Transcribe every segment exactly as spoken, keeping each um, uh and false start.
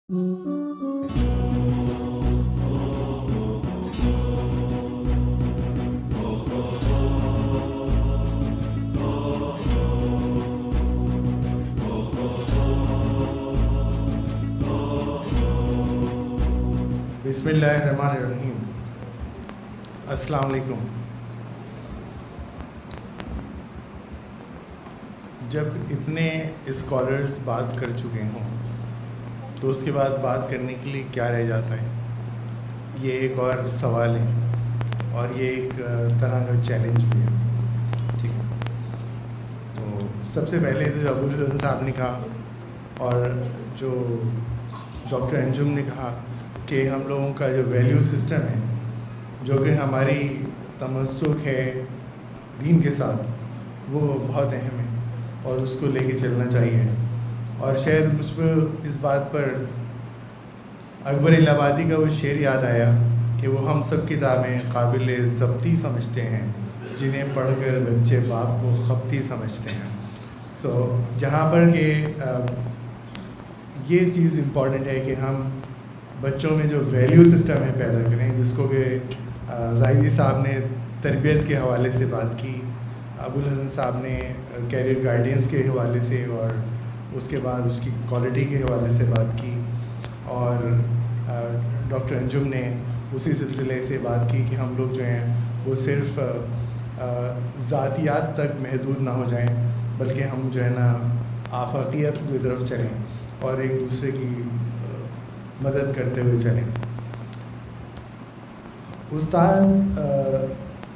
बिस्मिल्लाहिर्रहमानिर्रहीम। अस्सलाम वालेकुम। जब इतने स्कॉलर्स बात कर चुके हों तो उसके बाद बात करने के लिए क्या रह जाता है, ये एक और सवाल है और ये एक तरह का चैलेंज भी है। ठीक है, तो सबसे पहले तो अबुल हसन साहब ने कहा और जो डॉक्टर अंजुम ने कहा कि हम लोगों का जो वैल्यू सिस्टम है, जो कि हमारी तमस्सुक है दीन के साथ, वो बहुत अहम है और उसको लेके चलना चाहिए। और शायद मुझ पर इस बात पर अकबर इलाहाबादी का वो शेर याद आया कि वो हम सब किताबें काबिल ज़ब्ती समझते हैं, जिन्हें पढ़कर बच्चे बाप को खपती समझते हैं। सो so, जहाँ पर कि ये चीज़ इम्पॉर्टेंट है कि हम बच्चों में जो वैल्यू सिस्टम है पैदा करें, जिसको कि ज़ाहिदी साहब ने तरबियत के हवाले से बात की, अबुल हसन साहब ने कैरियर गाइडेंस के हवाले से और उसके बाद उसकी क्वालिटी के हवाले से बात की, और डॉक्टर अंजुम ने उसी सिलसिले से बात की कि हम लोग जो हैं वो सिर्फ़ ज़ातियात तक महदूद ना हो जाएं, बल्कि हम जो है ना आफाकियत की तरफ चलें और एक दूसरे की मदद करते हुए चलें। उस्ताद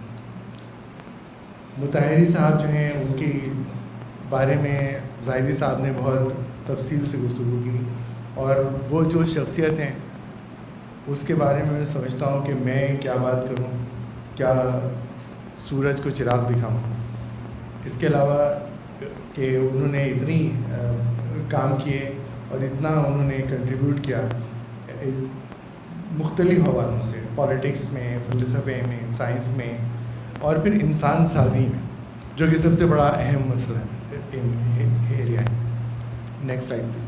मुताहिरी साहब जो हैं, उनकी बारे में ज़ाहिदी साहब ने बहुत तफसील से गुफ्तगू की, और वो जो शख्सियत हैं उसके बारे में मैं समझता हूँ कि मैं क्या बात करूँ, क्या सूरज को चिराग दिखाऊँ। इसके अलावा कि उन्होंने इतनी काम किए और इतना उन्होंने कंट्रीब्यूट किया मुख्तलिफ़ हवालों से, पॉलिटिक्स में, फ़लसफ़े में, साइंस में, और फिर इंसान साजी में, जो कि सबसे बड़ा अहम मसला एरिया है। Next slide please.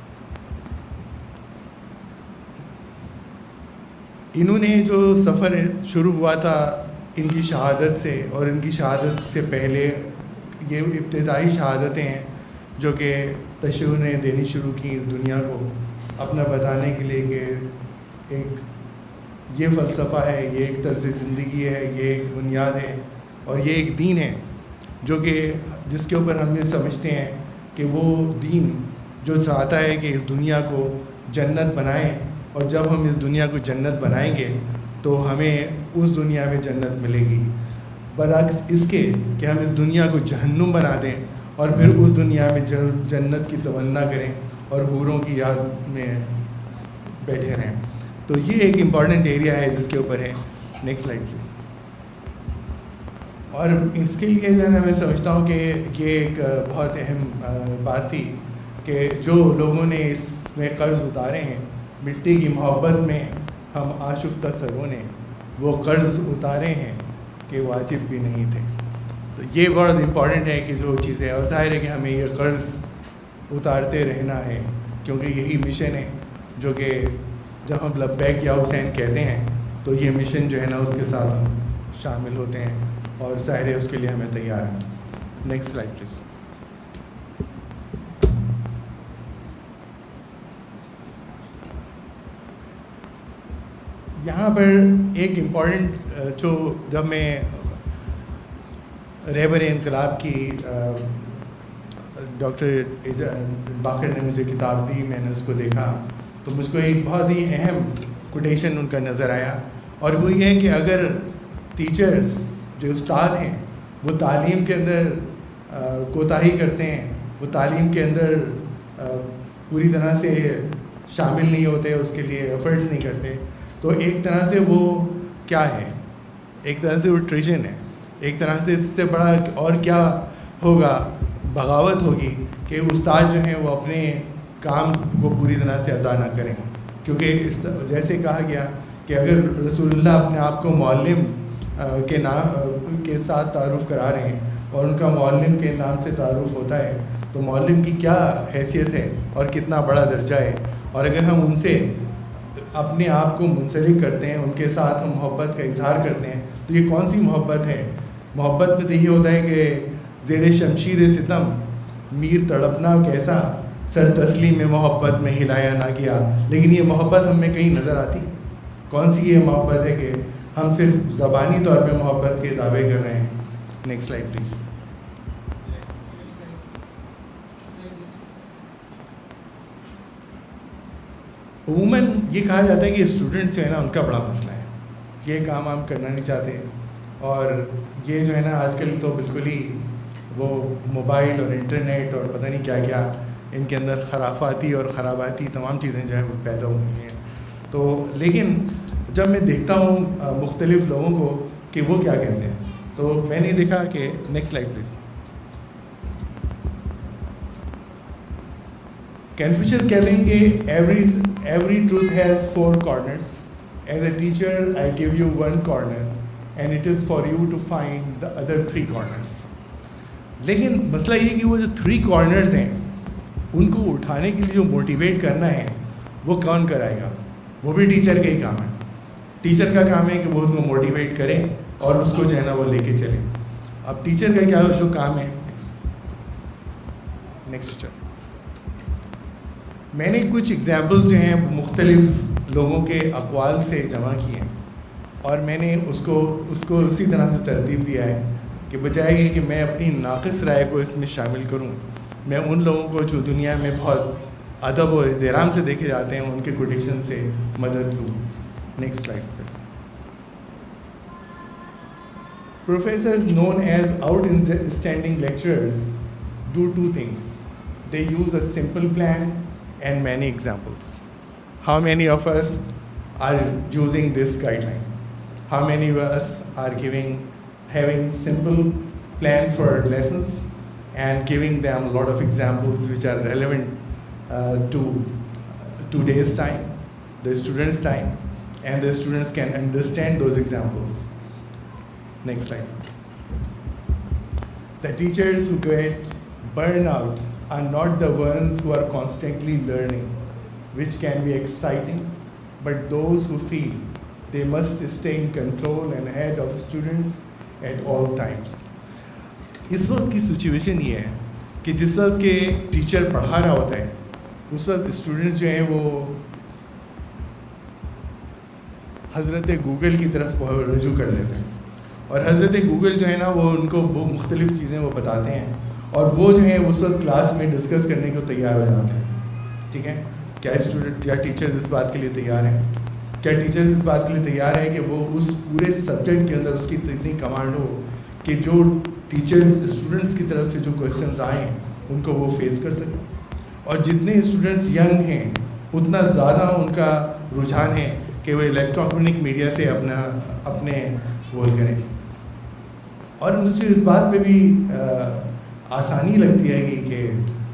इन्होंने जो सफ़र शुरू हुआ था इनकी शहादत से, और इनकी शहादत से पहले ये इब्तिदाई शहादतें हैं जो कि तशय्युअ ने देनी शुरू की इस दुनिया को, अपना बताने के लिए कि एक ये फ़लसफ़ा है, ये एक तर्ज़ ज़िंदगी है, ये एक बुनियाद है और ये एक दीन है जो कि जिसके ऊपर हम ये समझते हैं कि वो दीन जो चाहता है कि इस दुनिया को जन्नत बनाए, और जब हम इस दुनिया को जन्नत बनाएंगे तो हमें उस दुनिया में जन्नत मिलेगी, बरअक्स इसके कि हम इस दुनिया को जहन्नुम बना दें और फिर उस दुनिया में जन्नत की तमन्ना करें और हूरों की याद में बैठे रहें। तो ये एक इम्पॉर्टेंट एरिया है जिसके ऊपर है। Next slide please. और इसके लिए जो है ना, मैं समझता हूँ कि ये एक बहुत अहम बात थी कि जो लोगों ने इसमें कर्ज़ उतारे हैं, मिट्टी की मोहब्बत में हम आशुफ्ता सरों ने वो कर्ज़ उतारे हैं कि वाजिब भी नहीं थे। तो ये बहुत इम्पॉर्टेंट है कि जो चीज़ें, और ज़ाहिर है कि हमें ये कर्ज़ उतारते रहना है, क्योंकि यही मिशन है जो कि जब हम लब्बैक या हुसैन कहते हैं तो ये मिशन जो है ना उसके साथ हम शामिल होते हैं, और ज़ाहिर है उसके लिए हमें तैयार हैं। Next slide please. यहाँ पर एक इम्पॉर्टेंट, जो जब मैं रहबर इनकलाब की डॉक्टर बाकर ने मुझे किताब दी, मैंने उसको देखा तो मुझको एक बहुत ही अहम कोटेशन उनका नज़र आया, और वो ये है कि अगर टीचर्स जो उस्ताद हैं वो तालीम के अंदर कोताही करते हैं, वो तालीम के अंदर आ, पूरी तरह से शामिल नहीं होते, उसके लिए एफर्ट्स नहीं करते, तो एक तरह से वो क्या है, एक तरह से वो ट्रेजन है, एक तरह से इससे बड़ा और क्या होगा, बगावत होगी कि उस्ताद जो हैं वो अपने काम को पूरी तरह से अदा ना करें। क्योंकि इस जैसे कहा गया कि अगर रसूलुल्लाह अपने आप को मुअल्लिम के नाम के साथ तारुफ़ करा रहे हैं और उनका मुअल्लिम के नाम से तारुफ़ होता है, तो मुअल्लिम की क्या हैसियत है और कितना बड़ा दर्जा है, اور اگر ہم ان سے اپنے آپ کو منسلک کرتے ہیں, ان کے ساتھ ہم محبت کا اظہار کرتے ہیں, تو یہ کون سی محبت ہے؟ محبت میں تو یہ ہوتا ہے کہ زیر شمشیر ستم میر تڑپنا کیسا, سر تسلیم میں محبت میں ہلایا نہ گیا. لیکن یہ محبت ہم میں کہیں نظر آتی؟ کون سی یہ محبت ہے کہ ہم صرف زبانی طور پہ محبت کے دعوے کر رہے ہیں؟ Next slide please. عموماً یہ کہا جاتا ہے کہ اسٹوڈنٹس جو ہے نا ان کا بڑا مسئلہ ہے, یہ کام ہم کرنا نہیں چاہتے, اور یہ جو ہے نا آج کل تو بالکل ہی وہ موبائل اور انٹرنیٹ اور پتہ نہیں کیا کیا ان کے اندر خرافاتی اور خراباتی تمام چیزیں جو ہیں وہ پیدا ہو گئی ہیں. تو لیکن جب میں دیکھتا ہوں مختلف لوگوں کو کہ وہ کیا کہتے ہیں, تو میں نے دیکھا کہ نیکسٹ سلائڈ پلیز. کنفیوشس کہتے ہیں کہ every every truth has four corners. As a teacher I give you one corner and it is for you to find the other three corners. لیکن مسئلہ یہ کہ وہ جو تھری کارنرز ہیں ان کو اٹھانے کے لیے جو موٹیویٹ کرنا ہے وہ کون کرائے گا؟ وہ بھی ٹیچر کا ہی کام ہے. ٹیچر کا کام ہے کہ وہ اس کو موٹیویٹ کریں اور اس کو جو ہے نا وہ لے کے چلیں. اب ٹیچر کا کیا جو کام ہے؟ نیکسٹ چل میں نے کچھ ایگزامپلس جو ہیں مختلف لوگوں کے اقوال سے جمع کیے ہیں, اور میں نے اس کو اس کو اسی طرح سے ترتیب دیا ہے کہ بجائے یہ کہ میں اپنی ناقص رائے کو اس میں شامل کروں, میں ان لوگوں کو جو دنیا میں بہت ادب و احترام سے دیکھے جاتے ہیں ان کے کوٹیشن سے مدد لوں. Next slide please. Professors known as outstanding lecturers do two things. They use a simple plan and many examples. How many of us are using this guideline? How many of us are giving, having simple plan for lessons and giving them a lot of examples which are relevant uh, to uh, today's time, the students' time, and the students can understand those examples. Next slide. The teachers who get burned out are not the ones who are constantly learning, which can be exciting, but those who feel they must stay in control and ahead of students at all times. اس وقت کی situation یہ ہے کہ جس وقت کہ teacher پڑھا رہا ہوتا ہے اس وقت اسٹوڈنٹس جو ہیں وہ حضرت گوگل کی طرف رجوع کر لیتے ہیں, اور حضرت گوگل جو ہے نا وہ ان کو وہ مختلف چیزیں وہ بتاتے ہیں, اور وہ جو ہے اس وقت کلاس میں ڈسکس کرنے کو تیار ہو جاتے ہیں. ٹھیک ہے, کیا اسٹوڈنٹ یا ٹیچرز اس بات کے لیے تیار ہیں؟ کیا ٹیچرز اس بات کے لیے تیار ہے کہ وہ اس پورے سبجیکٹ کے اندر اس کی اتنی کمانڈ ہو کہ جو ٹیچرز اسٹوڈنٹس کی طرف سے جو کوشچنز آئیں ان کو وہ فیس کر سکیں؟ اور جتنے اسٹوڈنٹس ینگ ہیں اتنا زیادہ ان کا رجحان ہے کہ وہ الیکٹرانک میڈیا سے اپنا اپنے گول کریں. اور مجھے اس بات پہ بھی آسانی لگتی ہے کہ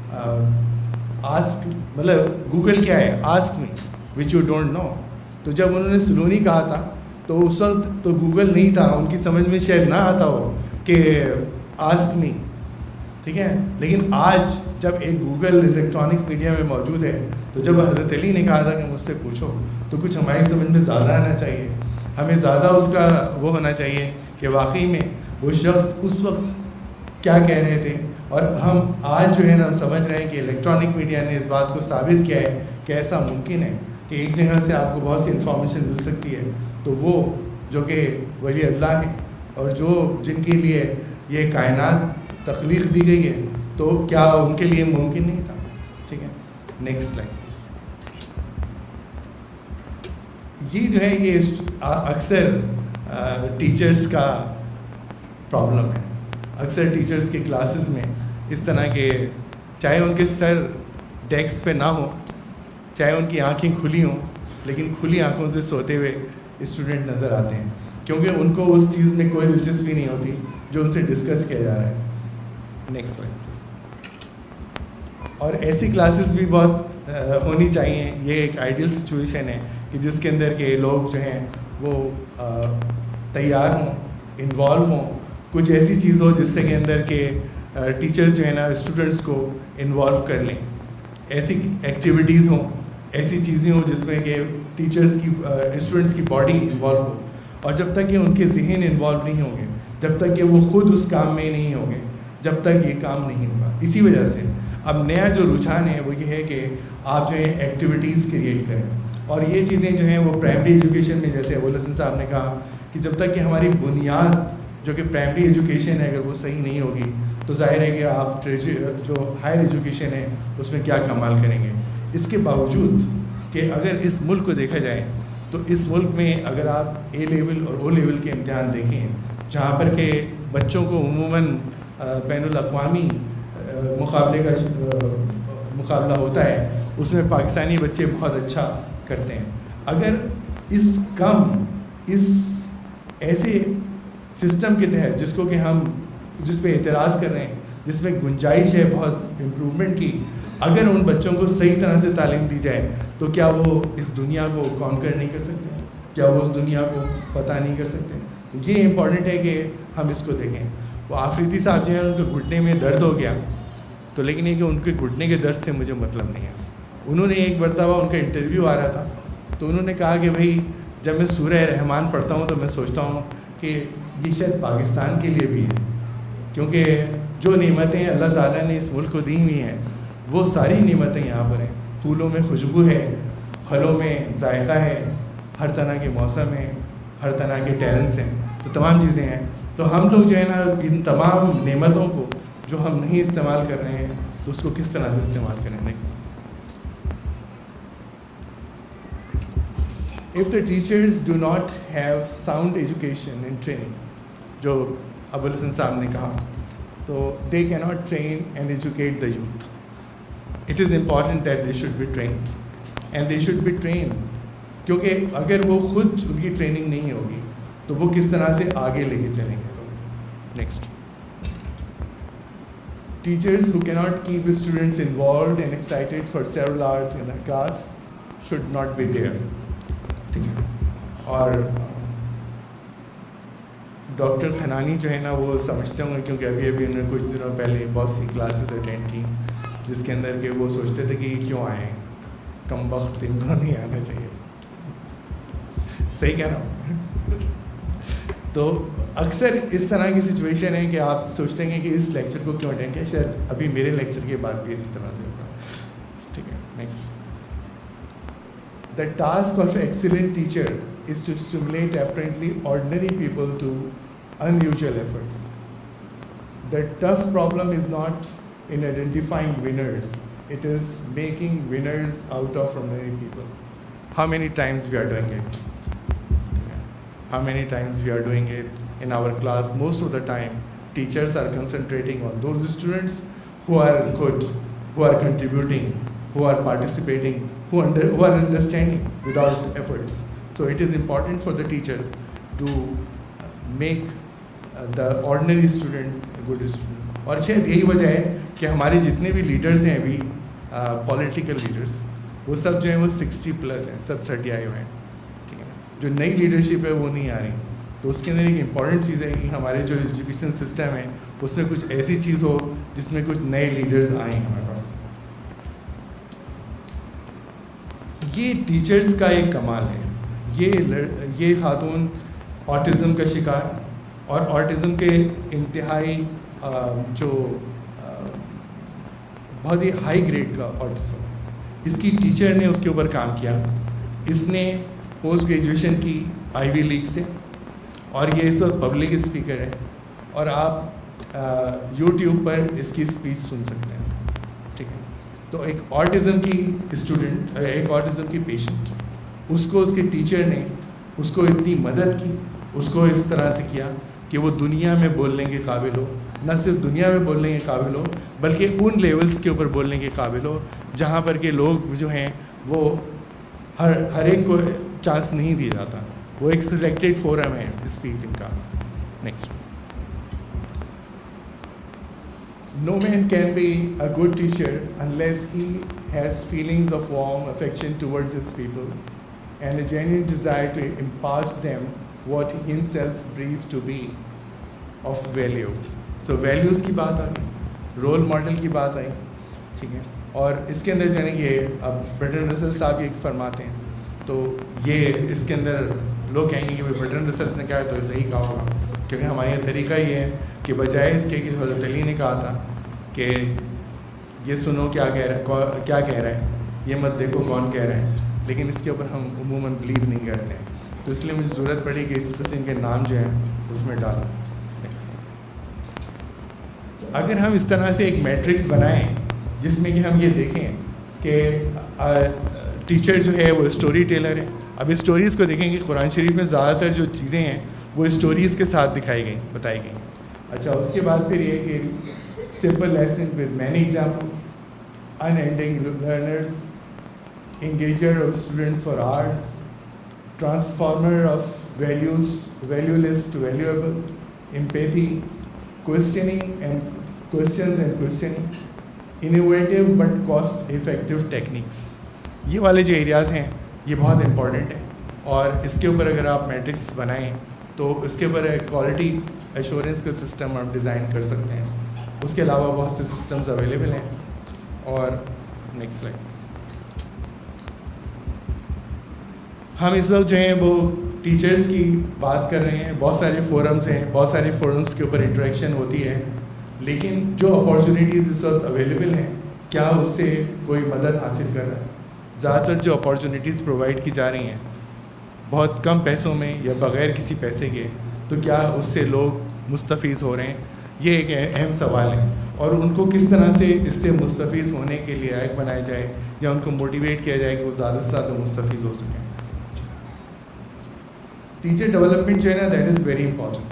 آسک مطلب گوگل کیا ہے؟ Ask me which you don't know. تو جب انہوں نے سلونی کہا تھا تو اس وقت تو گوگل نہیں تھا, ان کی سمجھ میں شاید نہ آتا ہو کہ آسک می. ٹھیک ہے, لیکن آج جب ایک گوگل الیکٹرانک میڈیا میں موجود ہے تو جب حضرت علی نے کہا تھا کہ مجھ سے پوچھو تو کچھ ہماری سمجھ میں زیادہ آنا چاہیے, ہمیں زیادہ اس کا وہ ہونا چاہیے کہ واقعی میں وہ شخص اس وقت کیا کہہ رہے تھے. اور ہم آج جو ہے نا سمجھ رہے ہیں کہ الیکٹرانک میڈیا نے اس بات کو ثابت کیا ہے کہ ایسا ممکن ہے کہ ایک جگہ سے آپ کو بہت سی انفارمیشن مل سکتی ہے, تو وہ جو کہ ولی اللہ ہے اور جو جن کے لیے یہ کائنات تخلیق دی گئی ہے, تو کیا ان کے لیے ممکن نہیں تھا؟ ٹھیک ہے, نیکسٹ سلائڈ. یہ جو ہے یہ اکثر ٹیچرز کا پرابلم ہے. اکثر ٹیچرز کے کلاسز میں اس طرح کے چاہے ان کے سر ڈیسک پہ نہ ہوں, چاہے ان کی آنکھیں کھلی ہوں, لیکن کھلی آنکھوں سے سوتے ہوئے اسٹوڈنٹ نظر آتے ہیں, کیونکہ ان کو اس چیز میں کوئی دلچسپی نہیں ہوتی جو ان سے ڈسکس کیا جا رہا ہے. Next slide please. اور ایسی کلاسز بھی بہت ہونی چاہیے. یہ ایک آئیڈیل سچویشن ہے کہ جس کے اندر کے لوگ جو ہیں وہ تیار ہوں, انوالو ہوں, کچھ ایسی چیز ہو جس سے کے اندر کے ٹیچرز جو ہے نا اسٹوڈنٹس کو انوالو کر لیں, ایسی ایکٹیویٹیز ہوں, ایسی چیزیں ہوں جس میں کہ ٹیچرس کی اسٹوڈنٹس کی باڈی انوالو ہو, اور جب تک کہ ان کے ذہن انوالو نہیں ہوں گے, جب تک کہ وہ خود اس کام میں نہیں ہوں گے, جب تک یہ کام نہیں ہوگا. اسی وجہ سے اب نیا جو رجحان ہے وہ یہ ہے کہ آپ جو ہے ایکٹیویٹیز کریٹ کریں, اور یہ چیزیں جو ہیں وہ پرائمری ایجوکیشن میں, جیسے ابو الحسن صاحب نے کہا کہ جب تک کہ ہماری بنیاد جو کہ پرائمری ایجوکیشن ہے اگر وہ صحیح نہیں ہوگی تو ظاہر ہے کہ آپ جو ہائر ایجوکیشن ہے اس میں کیا کمال کریں گے. اس کے باوجود کہ اگر اس ملک کو دیکھا جائے تو اس ملک میں اگر آپ اے لیول اور او لیول کے امتحان دیکھیں, جہاں پر کہ بچوں کو عموماً بین الاقوامی مقابلے کا مقابلہ ہوتا ہے, اس میں پاکستانی بچے بہت اچھا کرتے ہیں. اگر اس کم اس ایسے سسٹم کے تحت جس کو کہ ہم جس پہ اعتراض کر رہے ہیں, جس میں گنجائش ہے بہت امپرومنٹ کی, اگر ان بچوں کو صحیح طرح سے تعلیم دی جائے تو کیا وہ اس دنیا کو کانکر نہیں کر سکتے, کیا وہ اس دنیا کو پتہ نہیں کر سکتے. یہ امپورٹنٹ ہے کہ ہم اس کو دیکھیں. وہ آفریدی صاحب جو ہیں ان کے گھٹنے میں درد ہو گیا, تو لیکن یہ کہ ان کے گھٹنے کے درد سے مجھے مطلب نہیں ہے. انہوں نے ایک مرتبہ ان کا انٹرویو آ رہا تھا تو انہوں نے کہا کہ بھائی جب میں سورہ رحمان پڑھتا ہوں تو میں سوچتا ہوں کہ یہ شاید پاکستان کے لیے بھی ہے, کیونکہ جو نعمتیں اللہ تعالیٰ نے اس ملک کو دی ہوئی ہیں وہ ساری نعمتیں یہاں پر ہیں. پھولوں میں خوشبو ہے, پھلوں میں ذائقہ ہے, ہر طرح کے موسم ہیں, ہر طرح کے ٹیلنٹس ہیں, تو تمام چیزیں ہیں. تو ہم لوگ جو ہے نا ان تمام نعمتوں کو جو ہم نہیں استعمال کر رہے ہیں تو اس کو کس طرح سے استعمال کریں. Next, if the teachers do not have sound education and training, جو ابو الحسن صاحب نے کہا, تو they cannot train and educate the youth. It is important that they should be trained and they should be trained, کیونکہ اگر وہ خود ان کی ٹریننگ نہیں ہوگی تو وہ کس طرح سے آگے لے کے چلیں گے. Next, teachers who cannot keep the students involved and excited for several hours in a class should not be there. اور ڈاکٹر خنانی جو ہے نا وہ سمجھتے ہوں گے, کیونکہ ابھی ابھی انہوں نے کچھ دنوں پہلے بہت سی کلاسز اٹینڈ کی جس کے اندر کہ وہ سوچتے تھے کہ کیوں آئے, کم وقت ان کو نہیں آنا چاہیے. صحیح کہہ رہا ہوں. تو اکثر اس طرح کی سچویشن ہے کہ آپ سوچتے ہیں کہ اس لیکچر کو کیوں اٹینڈ کیا, شاید ابھی میرے لیکچر کے بعد بھی اسی طرح سے ہوگا. ٹھیک ہے, next. The task of an excellent teacher is to stimulate apparently ordinary people to unusual efforts. The tough problem is not in identifying winners, it is making winners out of ordinary people. How many times we are doing it? How many times we are doing it in our class? Most of the time, teachers are concentrating on those students who are good, who are contributing, who are participating, who, under, who are understanding without efforts. So it is important for the teachers to make uh, the ordinary student a good student. اور شاید یہی وجہ ہے کہ ہمارے جتنے بھی leaders ہیں ابھی پولیٹیکل لیڈرز, وہ سب جو ہیں وہ سکسٹی پلس ہیں, سب سٹی آئے ہوئے ہیں. ٹھیک ہے نا, جو نئی لیڈرشپ ہے وہ نہیں آ رہی. تو اس کے اندر ایک امپورٹنٹ چیز ہے کہ ہمارے جو ایجوکیشن سسٹم ہے اس میں کچھ ایسی چیز ہو جس میں کچھ نئے لیڈرز آئیں ہمارے پاس. یہ ٹیچرز کا ایک کمال ہے. یہ یہ خاتون آٹزم کا شکار, اور آٹزم کے انتہائی جو بہت ہی ہائی گریڈ کا آٹزم, اس کی ٹیچر نے اس کے اوپر کام کیا. اس نے پوسٹ گریجویشن کی آئی وی لیگ سے, اور یہ اس وقت پبلک اسپیکر ہے, اور آپ یوٹیوب پر اس کی اسپیچ سن سکتے ہیں. ٹھیک ہے, تو ایک آٹزم کی اسٹوڈنٹ, ایک آٹزم کی پیشنٹ, اس کو اس کے ٹیچر نے اس کو اتنی مدد کی, اس کو اس طرح سے کیا کہ وہ دنیا میں بولنے کے قابل ہو. نہ صرف دنیا میں بولنے کے قابل ہو بلکہ ان لیولز کے اوپر بولنے کے قابل ہو جہاں پر کہ لوگ جو ہیں وہ ہر ہر ایک کو چانس نہیں دیا جاتا. وہ ایک سلیکٹڈ فورم ہے اسپیکنگ کا. Next, no man can be a good teacher unless he has feelings of warm affection towards his people and a genuine desire to impart them what he himself believes to be of value. So values کی بات آئی, role model کی بات آئی. ٹھیک ہے, اور اس کے اندر جو ہے نا یہ اب برٹن رسل صاحب یہ فرماتے ہیں تو یہ اس کے اندر لوگ کہیں گے کہ برٹن رسل نے کہا ہے تو صحیح کہا ہوگا، کیونکہ ہمارا یہ طریقہ یہ ہے کہ بجائے اس کے کہ حضرت علی نے کہا تھا کہ یہ سنو کیا کہہ رہا ہے کیا کہہ رہا ہے، یہ مت دیکھو کون کہہ رہا ہے، لیکن اس کے اوپر ہم عموماً بلیو نہیں کرتے ہیں، تو اس لیے مجھے ضرورت پڑی کہ اس قسم کے نام جو ہیں اس میں ڈالوں۔ اگر ہم اس طرح سے ایک میٹرکس بنائیں جس میں کہ ہم یہ دیکھیں کہ ٹیچر جو ہے وہ اسٹوری ٹیلر ہے، اب اسٹوریز کو دیکھیں کہ قرآن شریف میں زیادہ تر جو چیزیں ہیں وہ اسٹوریز کے ساتھ دکھائی گئیں بتائی گئیں۔ اچھا اس کے بعد پھر یہ کہ simple lesson with many examples, unending learners, engager of students for arts, transformer of values valueless to valuable, empathy, questioning and questions and questioning, innovative but cost effective techniques۔ یہ والے جو areas ہیں یہ بہت important ہیں، اور اس کے اوپر اگر آپ میٹرکس بنائیں تو اس کے اوپر ایک کوالٹی ایشورنس کا سسٹم آپ ڈیزائن کر سکتے ہیں۔ اس کے علاوہ بہت سے سسٹمز اویلیبل ہیں۔ اور نیکسٹ سلائڈ، ہم اس وقت جو ہیں وہ ٹیچرز کی بات کر رہے ہیں، بہت سارے فورمز ہیں، بہت سارے فورمز کے اوپر انٹریکشن ہوتی ہے، لیکن جو اپارچونیٹیز اس وقت اویلیبل ہیں کیا اس سے کوئی مدد حاصل کر رہا ہے؟ زیادہ تر جو اپارچونیٹیز پرووائڈ کی جا رہی ہیں بہت کم پیسوں میں یا بغیر کسی پیسے کے، تو کیا اس سے لوگ مستفیض ہو رہے ہیں؟ یہ ایک اہم سوال ہے، اور ان کو کس طرح سے اس سے مستفیض ہونے کے لیے لائق بنایا جائے یا ان کو موٹیویٹ کیا جائے کہ وہ زیادہ سے زیادہ مستفیض ہو سکیں۔ ٹیچر ڈیولپمنٹ جو ہے نا that is very important.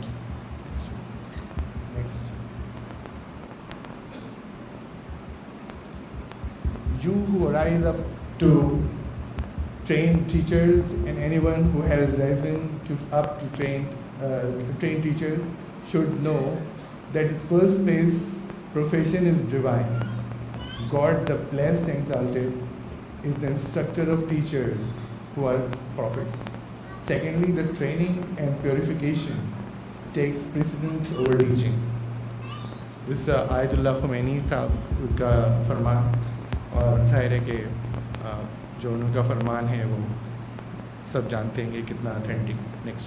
You who rise up to train teachers and anyone who has risen to, up to train, uh, train teachers should know that in first place profession is divine. God the blessed and exalted is the instructor of teachers who are prophets. Secondly, the training and purification takes precedence over teaching. This uh, Ayatollah Khomeini صاحب کا فرمان، اور ظاہر ہے کہ جو ان کا فرمان ہے وہ سب جانتے ہیں کہ کتنا اتھینٹک۔ نیکسٹ،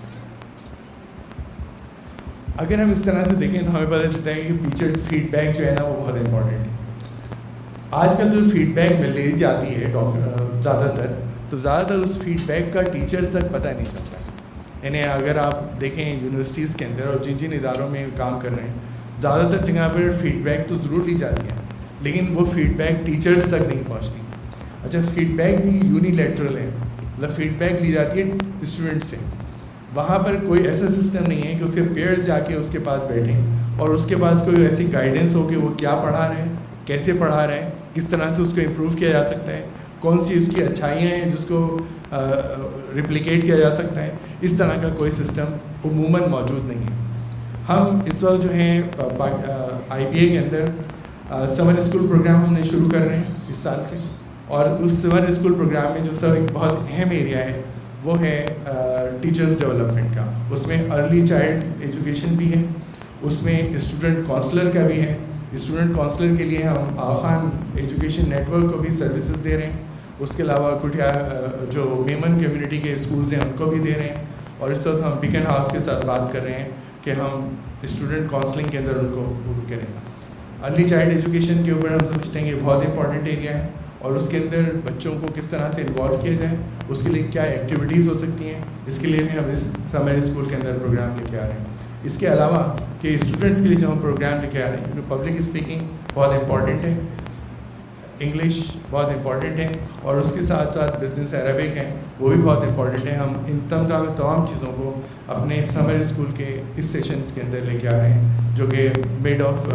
اگر ہم اس طرح سے دیکھیں تو ہمیں پتہ چلتا ہے کہ ٹیچر فیڈ بیک جو ہے نا وہ بہت امپورٹنٹ ہے۔ آج کل جو فیڈ بیک مل جاتی ہے زیادہ تر، تو زیادہ تر اس فیڈ بیک کا ٹیچر تک پتہ نہیں چلتا ہے۔ یعنی اگر آپ دیکھیں یونیورسٹیز کے اندر اور جن جن اداروں میں کام کر رہے ہیں، زیادہ تر جگہ پر فیڈ بیک تو ضرور لی جاتی ہے، لیکن وہ فیڈ بیک ٹیچرز تک نہیں پہنچتی۔ اچھا فیڈ بیک بھی یونی لیٹرل ہے، مطلب فیڈ بیک لی جاتی ہے اسٹوڈنٹ سے، وہاں پر کوئی ایسا سسٹم نہیں ہے کہ اس کے پیئرز جا کے اس کے پاس بیٹھیں اور اس کے پاس کوئی ایسی گائیڈنس ہو کہ وہ کیا پڑھا رہے ہیں، کیسے پڑھا رہے ہیں، کس طرح سے اس کو امپروو کیا جا سکتا ہے، کون سی اس کی اچھائیاں ہیں جس کو ریپلیکیٹ کیا جا سکتا ہے۔ اس طرح کا کوئی سسٹم عموماً موجود نہیں ہے۔ ہم اس وقت جو ہیں آئی پی اے کے اندر سمر اسکول پروگرام ہم نے شروع کر رہے ہیں اس سال سے، اور اس سمر اسکول پروگرام میں جو سب ایک بہت اہم ایریا ہے وہ ہے ٹیچرز ڈیولپمنٹ کا۔ اس میں ارلی چائلڈ ایجوکیشن بھی ہے، اس میں اسٹوڈنٹ کونسلر کا بھی ہے۔ اسٹوڈنٹ کونسلر کے لیے ہم آخان ایجوکیشن نیٹ ورک کو بھی سروسز دے رہے ہیں، اس کے علاوہ کٹیا جو میمن کمیونٹی کے اسکولز ہیں ان کو بھی دے رہے ہیں، اور اس وقت ہم بیکن ہاؤس کے ساتھ بات کر رہے ہیں کہ ہم اسٹوڈنٹ کونسلنگ کے اندر ان کو کریں۔ ارلی چائلڈ ایجوکیشن کے اوپر ہم سمجھتے ہیں کہ بہت امپورٹنٹ ایریا ہے، اور اس کے اندر بچوں کو کس طرح سے انوالو کیا جائے، اس کے لیے کیا ایکٹیویٹیز ہو سکتی ہیں، اس کے لیے بھی ہم اس سمر اسکول کے اندر پروگرام لے کے آ رہے ہیں۔ اس کے علاوہ کہ اسٹوڈنٹس کے لیے جو ہم پروگرام لے کے آ رہے ہیں، پبلک اسپیکنگ بہت امپورٹنٹ ہے، انگلش بہت امپورٹنٹ ہے، اور اس کے ساتھ ساتھ بزنس عربک ہیں وہ بھی بہت امپورٹنٹ ہے۔ ہم ان تمام تمام چیزوں کو اپنے سمر اسکول کے اس سیشنز کے اندر لے کے آ رہے ہیں جو کہ مڈ آف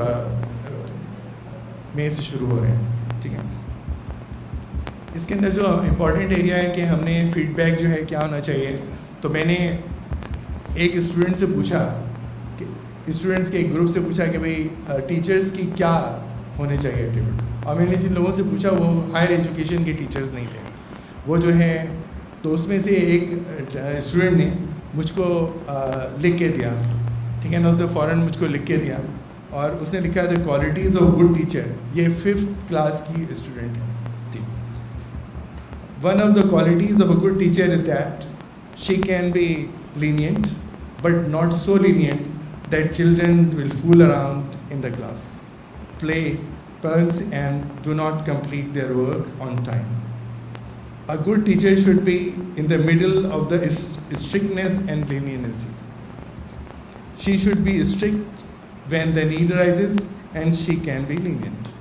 مئی سے شروع ہو رہے ہیں، ٹھیک ہے۔ اس کے اندر جو امپورٹنٹ ایریا ہے کہ ہم نے فیڈ بیک جو ہے کیا ہونا چاہیے، تو میں نے ایک اسٹوڈنٹ سے پوچھا کہ اسٹوڈنٹس کے ایک گروپ سے پوچھا کہ بھئی ٹیچرز کی کیا ہونے چاہیے ایکٹیویٹی، اور میں نے جن لوگوں سے پوچھا وہ ہائر ایجوکیشن کے ٹیچرز نہیں تھے، وہ جو ہیں، تو اس میں سے ایک اسٹوڈنٹ نے مجھ کو لکھ کے دیا، ٹھیک ہے نا، اس نے فوراً مجھ کو لکھ کے دیا और उसने लिखा the qualities of good teacher. ये फिफ्थ क्लास की स्टूडेंट है। ठीक, one of the qualities of a good teacher is that she can be lenient but not so lenient that children will fool around in the class, play punks and do not complete their work on time. A good teacher should be in the middle of the strictness and leniency. She should be strict when the need arises and she can be lenient.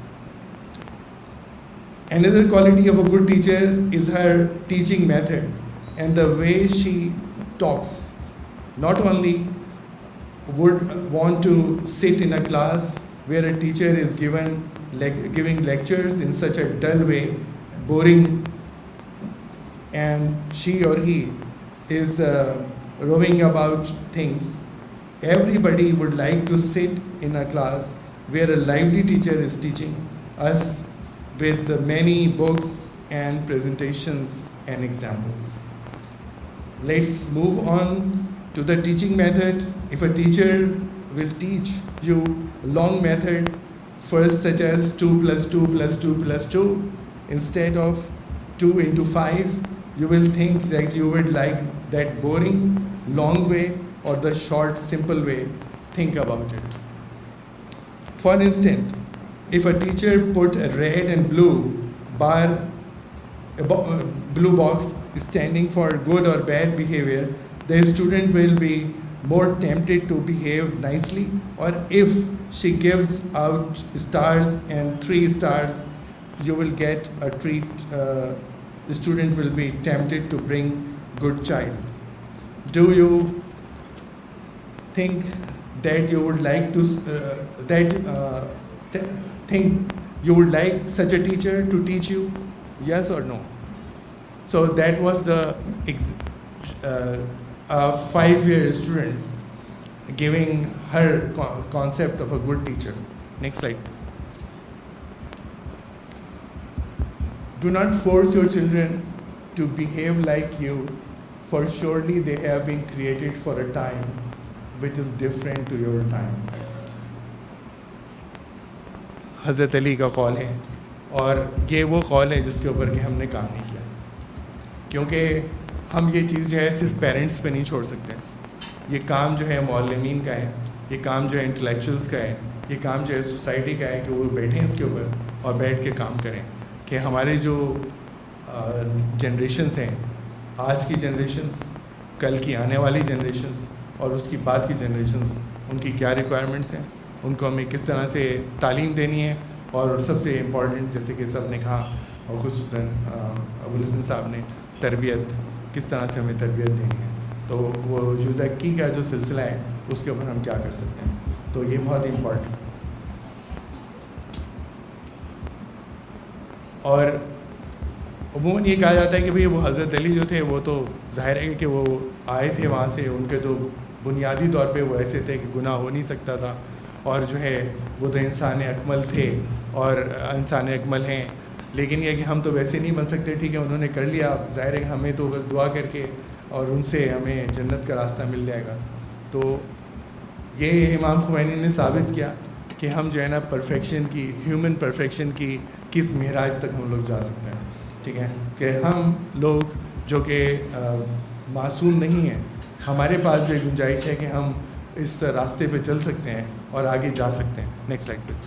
Another quality of a good teacher is her teaching method and the way she talks. Not only would want to sit in a class where a teacher is given like giving lectures in such a dull way, boring, and she or he is uh, roving about things. Everybody would like to sit in a class where a lively teacher is teaching us with many books and presentations and examples. Let's move on to the teaching method. If a teacher will teach you long method first, such as two plus two plus two plus two instead of two into five, you will think that you would like that boring long way or the short simple way. Think about it. For instance, if a teacher put a red and blue bar, a bo blue box standing for good or bad behavior, the student will be more tempted to behave nicely, or if she gives out stars and three stars, you will get a treat. Uh, the student will be tempted to bring good child. Do you think that you would like to uh, that uh, th think you would like such a teacher to teach you? Yes or no? So that was the ex uh, a five-year student giving her co concept of a good teacher. Next slide, please. Do not force your children to behave like you, for surely they have been created for a time which is different to your time. हज़रत अली का कौल है, और ये वो कौल है जिसके ऊपर कि हमने काम नहीं किया, क्योंकि हम ये चीज़ जो है सिर्फ पेरेंट्स पे नहीं छोड़ सकते। ये काम जो है मौलमीन का है, ये काम जो है इंटेलेक्चुअल्स का है, ये काम जो है सोसाइटी का है कि वो बैठें इसके ऊपर और बैठ के काम करें कि हमारे जो जनरेशन्स हैं, आज की जनरेशन्स, कल की आने वाली जनरेशन्स और उसकी बाद की जनरेशन्स, उनकी क्या रिक्वायरमेंट्स हैं, उनको हमें किस तरह से तालीम देनी है, और सबसे इम्पॉर्टेंट जैसे कि सब ने कहा और खुसूसन अबुल हसन साहब ने, तरबियत, किस तरह से हमें तरबियत देनी है। तो वो युज़क्की का जो सिलसिला है उसके ऊपर हम क्या कर सकते हैं, तो ये बहुत इम्पोर्टेंट। और अमूमन ये कहा जाता है कि भाई वो हज़रत अली जो थे वो तो ज़ाहिर है कि वो आए थे वहाँ से, उनके तो बुनियादी तौर पे वो ऐसे थे कि गुनाह हो नहीं सकता था, और जो है वो तो इंसान अकमल थे और इंसान अकमल हैं, लेकिन ये कि हम तो वैसे नहीं बन सकते। ठीक है, उन्होंने कर लिया, ज़ाहिर है हमें तो बस दुआ करके और उनसे हमें जन्नत का रास्ता मिल जाएगा। तो ये इमाम खुमैनी ने साबित किया कि हम जो है ना परफेक्शन की, ह्यूमन परफेक्शन की किस महराज तक हम लोग जा सकते हैं। ठीक है, कि हम लोग जो कि मासूम नहीं हैं, हमारे पास भी गुंजाइश है कि हम इस रास्ते पे चल सकते हैं और आगे जा सकते हैं। Next slide please.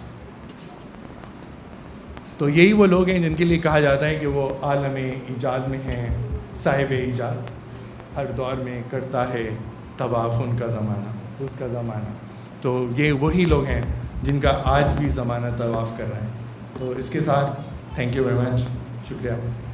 तो यही वो लोग हैं जिनके लिए कहा जाता है कि वो आलम ईजाद में हैं, साहिब ईजाद, हर दौर में करता है तवाफ़ उनका ज़माना, उसका ज़माना। तो ये वही लोग हैं जिनका आज भी ज़माना तवाफ़ कर रहे हैं। तो इसके साथ थैंक यू वेरी मच, शुक्रिया।